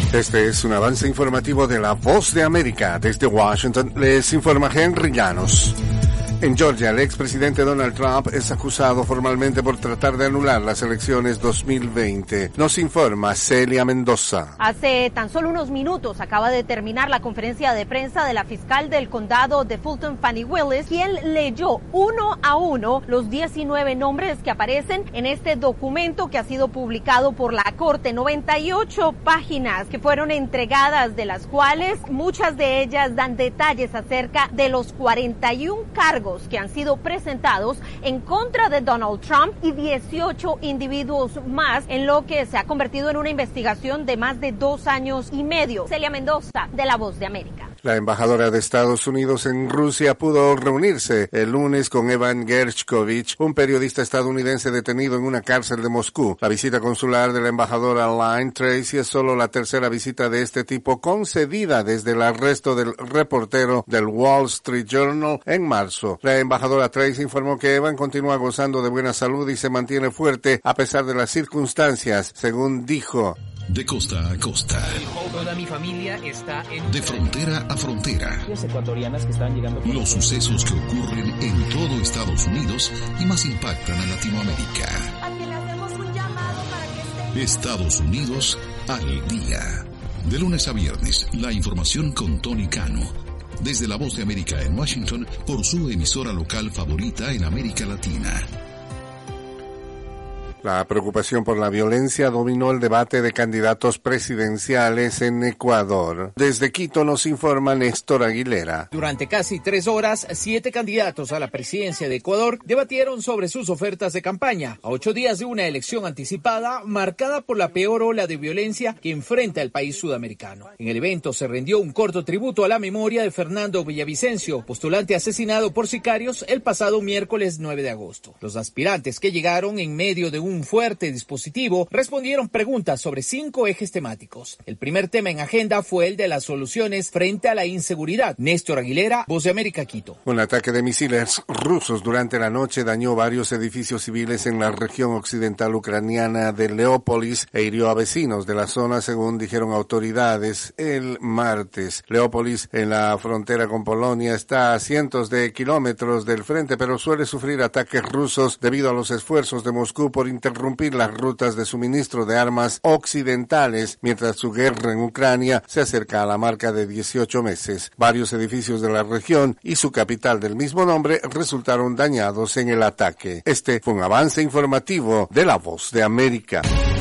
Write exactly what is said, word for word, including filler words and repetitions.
Este es un avance informativo de La Voz de América. Desde Washington les informa Henry Llanos. En Georgia, el expresidente Donald Trump es acusado formalmente por tratar de anular las elecciones dos mil veinte. Nos informa Celia Mendoza. Hace tan solo unos minutos acaba de terminar la conferencia de prensa de la fiscal del condado de Fulton, Fani Willis, quien leyó uno a uno los diecinueve nombres que aparecen en este documento que ha sido publicado por la Corte. noventa y ocho páginas que fueron entregadas, de las cuales muchas de ellas dan detalles acerca de los cuarenta y un cargos que han sido presentados en contra de Donald Trump y dieciocho individuos más, en lo que se ha convertido en una investigación de más de dos años y medio. Celia Mendoza, de La Voz de América. La embajadora de Estados Unidos en Rusia pudo reunirse el lunes con Evan Gershkovich, un periodista estadounidense detenido en una cárcel de Moscú. La visita consular de la embajadora Lynne Tracy es solo la tercera visita de este tipo concedida desde el arresto del reportero del Wall Street Journal en marzo. La embajadora Tracy informó que Evan continúa gozando de buena salud y se mantiene fuerte a pesar de las circunstancias, según dijo. De costa a costa. Toda mi familia está en... De frontera a frontera. ecuatorianas que están llegando... Los sucesos que ocurren en todo Estados Unidos y más impactan a Latinoamérica. A que le hacemos un llamado para que esté... Estados Unidos al día. De lunes a viernes, la información con Tony Cano. Desde La Voz de América en Washington, por su emisora local favorita en América Latina. La preocupación por la violencia dominó el debate de candidatos presidenciales en Ecuador. Desde Quito nos informa Néstor Aguilera. Durante casi tres horas, siete candidatos a la presidencia de Ecuador debatieron sobre sus ofertas de campaña, a ocho días de una elección anticipada marcada por la peor ola de violencia que enfrenta el país sudamericano. En el evento se rindió un corto tributo a la memoria de Fernando Villavicencio, postulante asesinado por sicarios el pasado miércoles nueve de agosto. Los aspirantes que llegaron en medio de un un fuerte dispositivo, respondieron preguntas sobre cinco ejes temáticos. El primer tema en agenda fue el de las soluciones frente a la inseguridad. Néstor Aguilera, Voz de América, Quito. Un ataque de misiles rusos durante la noche dañó varios edificios civiles en la región occidental ucraniana de Leópolis e hirió a vecinos de la zona, según dijeron autoridades el martes. Leópolis, en la frontera con Polonia, está a cientos de kilómetros del frente, pero suele sufrir ataques rusos debido a los esfuerzos de Moscú por interrumpir las rutas de suministro de armas occidentales, mientras su guerra en Ucrania se acerca a la marca de dieciocho meses. Varios edificios de la región y su capital del mismo nombre resultaron dañados en el ataque. Este fue un avance informativo de La Voz de América.